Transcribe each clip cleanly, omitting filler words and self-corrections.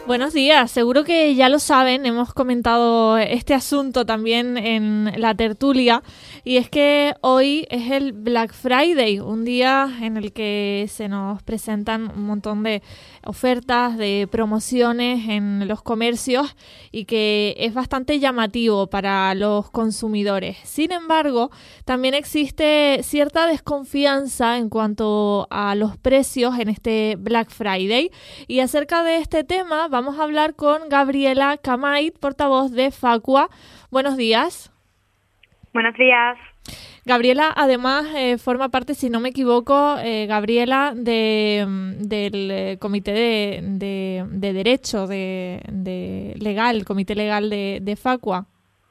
Buenos días, seguro que ya lo saben, hemos comentado este asunto también en la tertulia y es que hoy es el Black Friday, un día en el que se nos presentan un montón de ofertas, de promociones en los comercios y que es bastante llamativo para los consumidores. Sin embargo, también existe cierta desconfianza en cuanto a los precios en este Black Friday y acerca de este tema vamos a hablar con Gabriela Camait, portavoz de Facua. Buenos días. Buenos días. Gabriela, además, forma parte, si no me equivoco, Gabriela, del Comité de Derecho Legal, Comité Legal de Facua.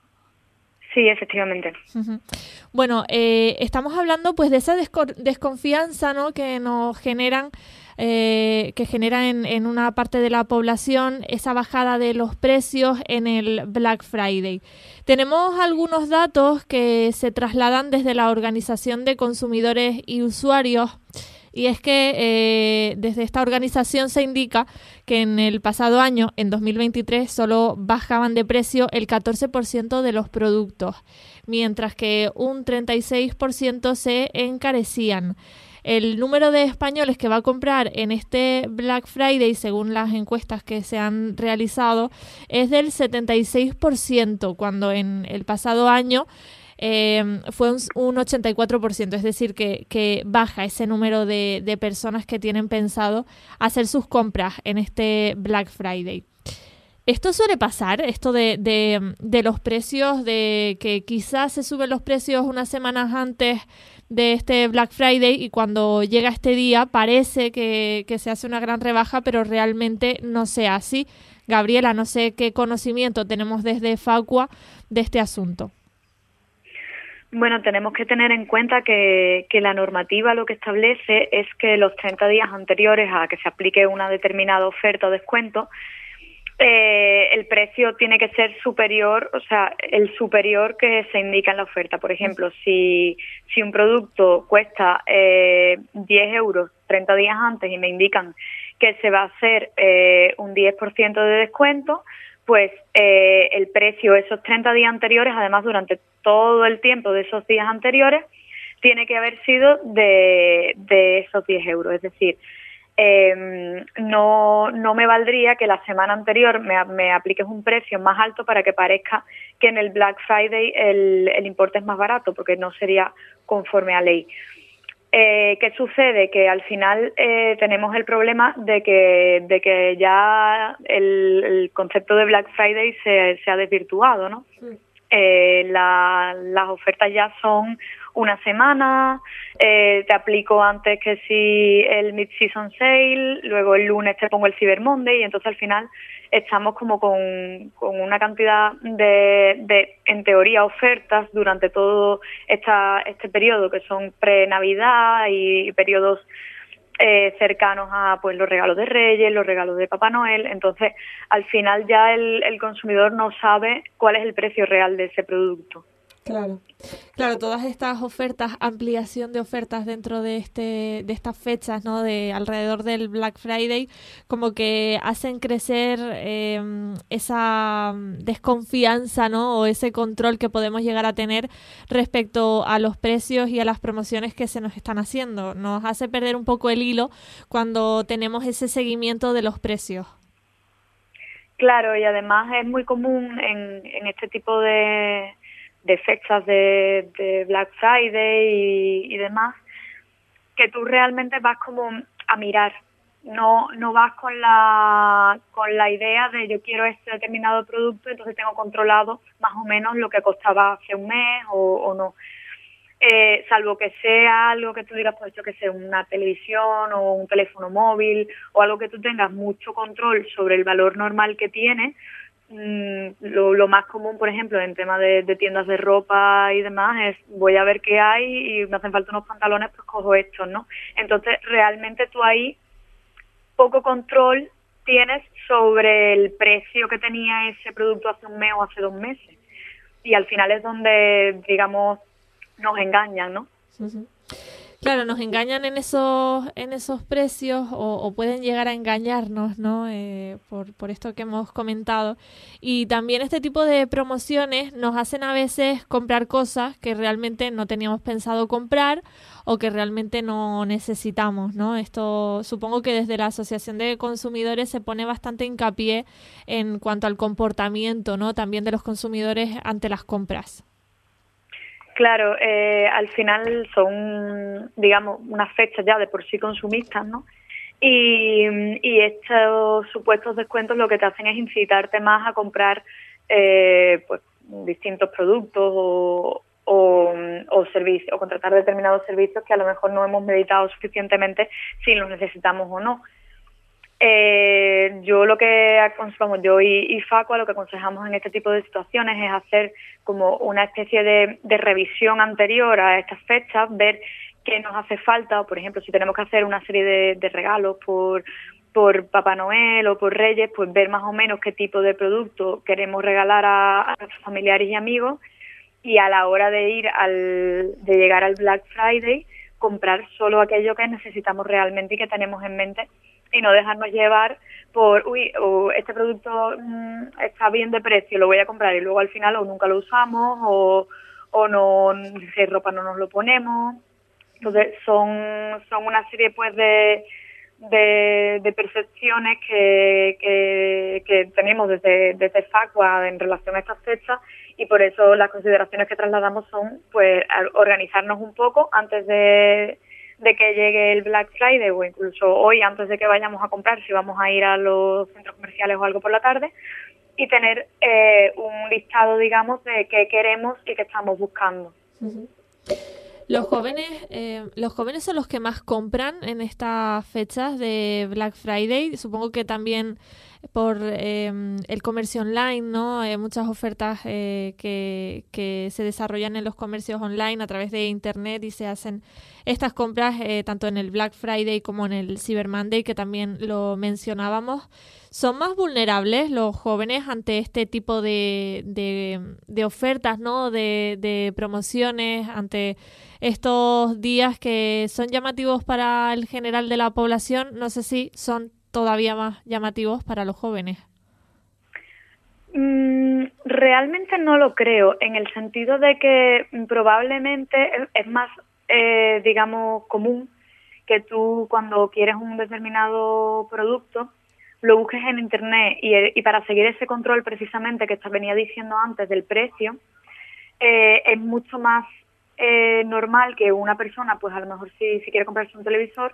Sí, efectivamente. Uh-huh. Bueno, estamos hablando pues de esa desconfianza, ¿no?, que nos generan, que genera en una parte de la población esa bajada de los precios en el Black Friday. Tenemos algunos datos que se trasladan desde la Organización de Consumidores y Usuarios. Y es que desde esta organización se indica que en el pasado año, en 2023, solo bajaban de precio el 14% de los productos, mientras que un 36% se encarecían. El número de españoles que va a comprar en este Black Friday, según las encuestas que se han realizado, es del 76%, cuando en el pasado año fue un 84%, es decir, que baja ese número de personas que tienen pensado hacer sus compras en este Black Friday. ¿Esto suele pasar? Esto de los precios, de que quizás se suben los precios unas semanas antes de este Black Friday y cuando llega este día parece que se hace una gran rebaja, pero realmente no sea así. Gabriela, no sé qué conocimiento tenemos desde Facua de este asunto. Bueno, tenemos que tener en cuenta que la normativa lo que establece es que los 30 días anteriores a que se aplique una determinada oferta o descuento, el precio tiene que ser superior, o sea, el superior que se indica en la oferta. Por ejemplo, si un producto cuesta 10 euros 30 días antes y me indican que se va a hacer un 10% de descuento, pues el precio esos 30 días anteriores, además durante todo el tiempo de esos días anteriores, tiene que haber sido de esos 10 euros. Es decir, no me valdría que la semana anterior me apliques un precio más alto para que parezca que en el Black Friday el importe es más barato, porque no sería conforme a ley. ¿Qué sucede? Que al final tenemos el problema de que ya el concepto de Black Friday se ha desvirtuado, ¿no? Sí. Las ofertas ya son una semana, te aplico antes que si el Mid-Season Sale, luego el lunes te pongo el Cyber Monday y entonces al final estamos como con una cantidad de en teoría, ofertas durante todo este periodo que son pre-Navidad y periodos cercanos a pues los regalos de Reyes, los regalos de Papá Noel. Entonces, al final ya el consumidor no sabe cuál es el precio real de ese producto. Claro, todas estas ofertas, ampliación de ofertas dentro de estas fechas, ¿no?, de alrededor del Black Friday, como que hacen crecer esa desconfianza, ¿no?, o ese control que podemos llegar a tener respecto a los precios y a las promociones que se nos están haciendo. Nos hace perder un poco el hilo cuando tenemos ese seguimiento de los precios. Claro, y además es muy común en este tipo de fechas de Black Friday y demás, que tú realmente vas como a mirar, no vas con la idea de yo quiero este determinado producto, entonces tengo controlado más o menos lo que costaba hace un mes o no. Salvo que sea algo que tú digas, pues yo que sé, una televisión o un teléfono móvil o algo que tú tengas mucho control sobre el valor normal que tiene. Lo más común, por ejemplo, en tema de tiendas de ropa y demás, es voy a ver qué hay y me hacen falta unos pantalones, pues cojo estos, ¿no? Entonces, realmente tú ahí poco control tienes sobre el precio que tenía ese producto hace un mes o hace 2 meses. Y al final es donde, digamos, nos engañan, ¿no? Uh-huh. Claro, nos engañan en esos precios o pueden llegar a engañarnos, ¿no? Por esto que hemos comentado. Y también este tipo de promociones nos hacen a veces comprar cosas que realmente no teníamos pensado comprar o que realmente no necesitamos, ¿no? Esto supongo que desde la Asociación de Consumidores se pone bastante hincapié en cuanto al comportamiento, ¿no? También de los consumidores ante las compras. Claro, al final son, digamos, unas fechas ya de por sí consumistas, ¿no? Y estos supuestos descuentos lo que te hacen es incitarte más a comprar pues distintos productos o servicios, o contratar determinados servicios que a lo mejor no hemos meditado suficientemente si los necesitamos o no. Yo lo que aconsejamos, yo y Facua, lo que aconsejamos en este tipo de situaciones es hacer como una especie de revisión anterior a estas fechas, ver qué nos hace falta, o por ejemplo, si tenemos que hacer una serie de regalos por Papá Noel o por Reyes, pues ver más o menos qué tipo de producto queremos regalar a nuestros familiares y amigos, y a la hora de de llegar al Black Friday, comprar solo aquello que necesitamos realmente y que tenemos en mente, y no dejarnos llevar por, este producto está bien de precio, lo voy a comprar, y luego al final o nunca lo usamos o no, si es ropa no nos lo ponemos. Entonces son una serie pues de percepciones que tenemos desde Facua en relación a estas fechas, y por eso las consideraciones que trasladamos son pues organizarnos un poco antes de que llegue el Black Friday, o incluso hoy antes de que vayamos a comprar, si vamos a ir a los centros comerciales o algo por la tarde, y tener un listado, digamos, de qué queremos y qué estamos buscando. Uh-huh. Los jóvenes son los que más compran en estas fechas de Black Friday. Supongo que también por el comercio online, ¿no? Hay muchas ofertas que se desarrollan en los comercios online a través de Internet, y se hacen estas compras tanto en el Black Friday como en el Cyber Monday, que también lo mencionábamos. ¿Son más vulnerables los jóvenes ante este tipo de ofertas, ¿no? De promociones, ante estos días que son llamativos para el general de la población? No sé si son todavía más llamativos para los jóvenes. Realmente no lo creo, en el sentido de que probablemente es más, digamos, común que tú, cuando quieres un determinado producto, lo busques en Internet, y para seguir ese control precisamente que te venía diciendo antes del precio, es mucho más normal que una persona, pues a lo mejor si quiere comprarse un televisor,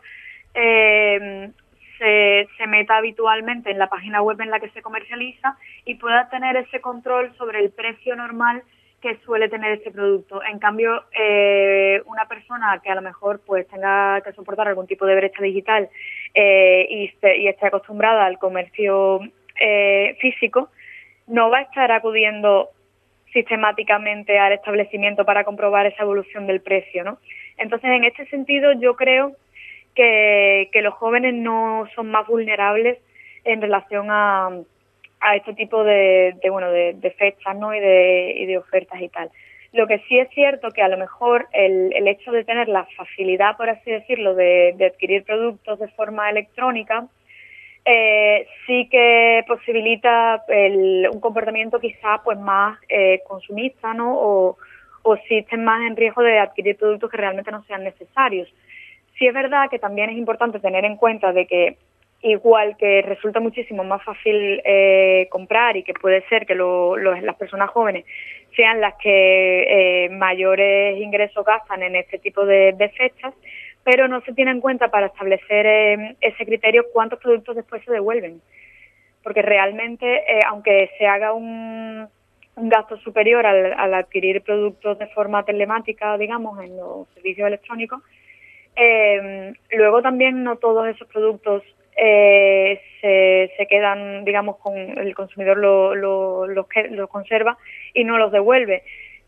se meta habitualmente en la página web en la que se comercializa y pueda tener ese control sobre el precio normal que suele tener este producto. En cambio, una persona que a lo mejor pues tenga que soportar algún tipo de brecha digital y esté acostumbrada al comercio físico, no va a estar acudiendo sistemáticamente al establecimiento para comprobar esa evolución del precio, ¿no? Entonces, en este sentido, yo creo que los jóvenes no son más vulnerables en relación a este tipo de fechas, ¿no? y de ofertas y tal. Lo que sí es cierto que a lo mejor el hecho de tener la facilidad, por así decirlo, de adquirir productos de forma electrónica, sí que posibilita un comportamiento quizá pues más consumista, ¿no? O si estén más en riesgo de adquirir productos que realmente no sean necesarios. Sí es verdad que también es importante tener en cuenta de que, igual que resulta muchísimo más fácil comprar, y que puede ser que las personas jóvenes sean las que mayores ingresos gastan en este tipo de fechas, pero no se tiene en cuenta para establecer ese criterio cuántos productos después se devuelven. Porque realmente, aunque se haga un gasto superior al adquirir productos de forma telemática, digamos, en los servicios electrónicos, luego también no todos esos productos se quedan, digamos, con el consumidor los conserva y no los devuelve.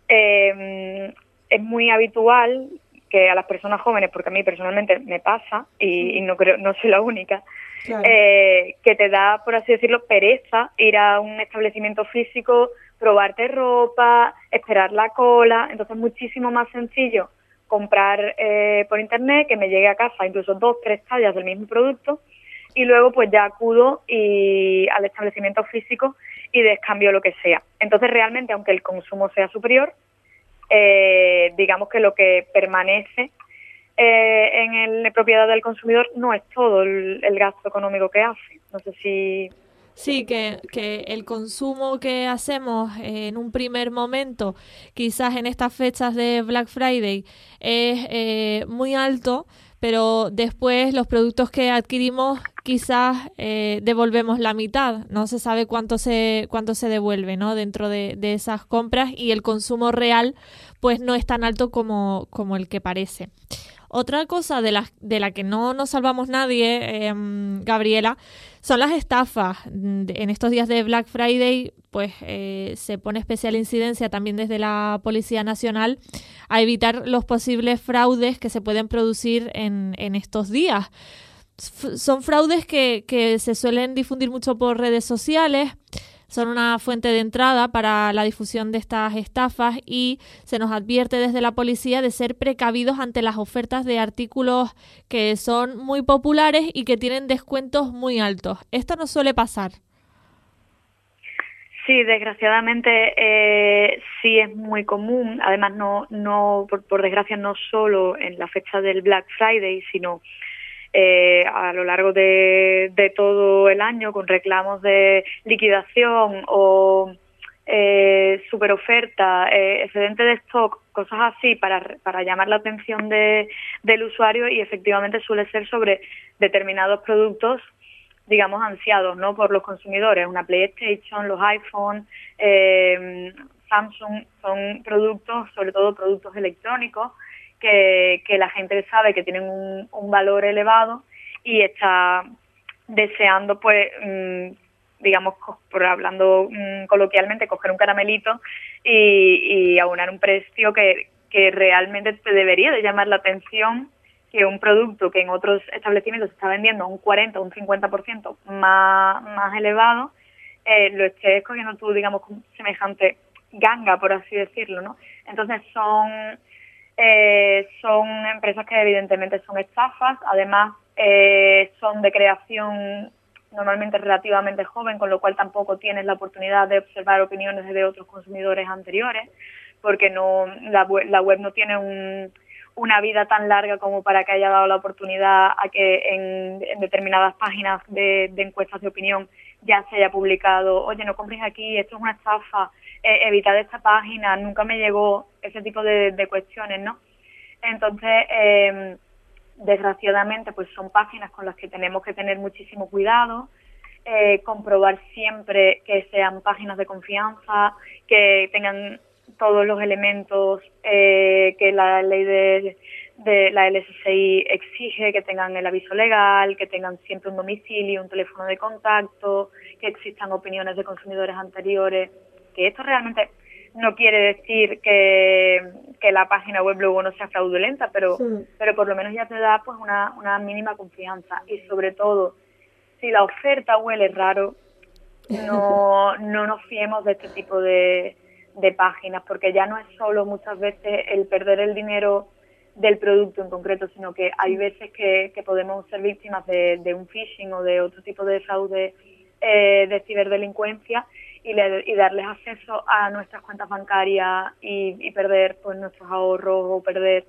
Es muy habitual que a las personas jóvenes, porque a mí personalmente me pasa, y no soy la única, claro, que te da, por así decirlo, pereza ir a un establecimiento físico, probarte ropa, esperar la cola. Entonces es muchísimo más sencillo comprar por internet, que me llegue a casa incluso 2, 3 tallas del mismo producto, y luego pues ya acudo al establecimiento físico y descambio lo que sea. Entonces realmente, aunque el consumo sea superior, digamos que lo que permanece en la propiedad del consumidor no es todo el gasto económico que hace. No sé si... Sí, que el consumo que hacemos en un primer momento, quizás en estas fechas de Black Friday, es muy alto, pero después los productos que adquirimos quizás devolvemos la mitad. No se sabe cuánto se devuelve, ¿no?, dentro de esas compras, y el consumo real pues no es tan alto como el que parece. Otra cosa de la que no nos salvamos nadie, Gabriela, son las estafas. En estos días de Black Friday, pues se pone especial incidencia también desde la Policía Nacional a evitar los posibles fraudes que se pueden producir en estos días. Son fraudes que se suelen difundir mucho por redes sociales. Son una fuente de entrada para la difusión de estas estafas, y se nos advierte desde la policía de ser precavidos ante las ofertas de artículos que son muy populares y que tienen descuentos muy altos. Esto no suele pasar. Sí, desgraciadamente sí es muy común. Además, no por desgracia, no solo en la fecha del Black Friday, sino a lo largo de todo el año, con reclamos de liquidación o super oferta, excedente de stock, cosas así para llamar la atención del usuario, y efectivamente suele ser sobre determinados productos, digamos, ansiados, ¿no?, por los consumidores. Una PlayStation, los iPhone, Samsung, son productos, sobre todo productos electrónicos, que la gente sabe que tienen un valor elevado y está deseando, pues, digamos, hablando coloquialmente, coger un caramelito y abonar un precio que realmente te debería de llamar la atención, que un producto que en otros establecimientos se está vendiendo a un 40 o un 50% más elevado, lo estés cogiendo tú, digamos, con semejante ganga, por así decirlo, ¿no? Entonces son empresas que evidentemente son estafas. Además son de creación normalmente relativamente joven, con lo cual tampoco tienes la oportunidad de observar opiniones de otros consumidores anteriores, porque la web no tiene una vida tan larga como para que haya dado la oportunidad a que en determinadas páginas de encuestas de opinión ya se haya publicado: oye, no compres aquí, esto es una estafa, evitad esta página, nunca me llegó, ese tipo de cuestiones, ¿no? Entonces, desgraciadamente, pues son páginas con las que tenemos que tener muchísimo cuidado, comprobar siempre que sean páginas de confianza, que tengan todos los elementos que la ley de la LSCI exige, que tengan el aviso legal, que tengan siempre un domicilio, un teléfono de contacto, que existan opiniones de consumidores anteriores. Que esto realmente no quiere decir que la página web luego no sea fraudulenta, pero por lo menos ya te da pues una mínima confianza. Y sobre todo, si la oferta huele raro, no nos fiemos de este tipo de páginas, porque ya no es solo muchas veces el perder el dinero del producto en concreto, sino que hay veces que podemos ser víctimas de un phishing o de otro tipo de fraude de ciberdelincuencia, y darles acceso a nuestras cuentas bancarias y perder pues nuestros ahorros, o perder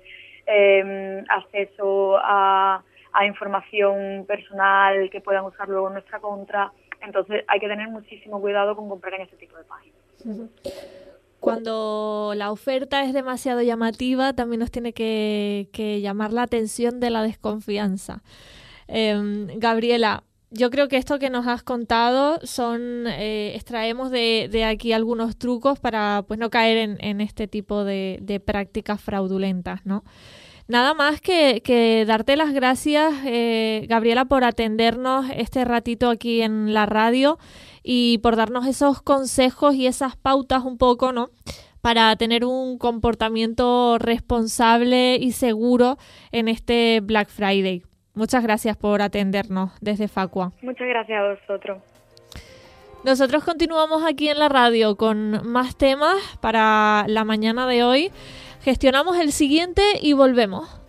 acceso a información personal que puedan usar luego en nuestra contra. Entonces hay que tener muchísimo cuidado con comprar en este tipo de páginas. Cuando la oferta es demasiado llamativa, también nos tiene que llamar la atención de la desconfianza. Gabriela, yo creo que esto que nos has contado extraemos de aquí algunos trucos para pues no caer en este tipo de prácticas fraudulentas, ¿no? Nada más que darte las gracias, Gabriela, por atendernos este ratito aquí en la radio y por darnos esos consejos y esas pautas un poco, ¿no?, para tener un comportamiento responsable y seguro en este Black Friday. Muchas gracias por atendernos desde Facua. Muchas gracias a vosotros. Nosotros continuamos aquí en la radio con más temas para la mañana de hoy. Gestionamos el siguiente y volvemos.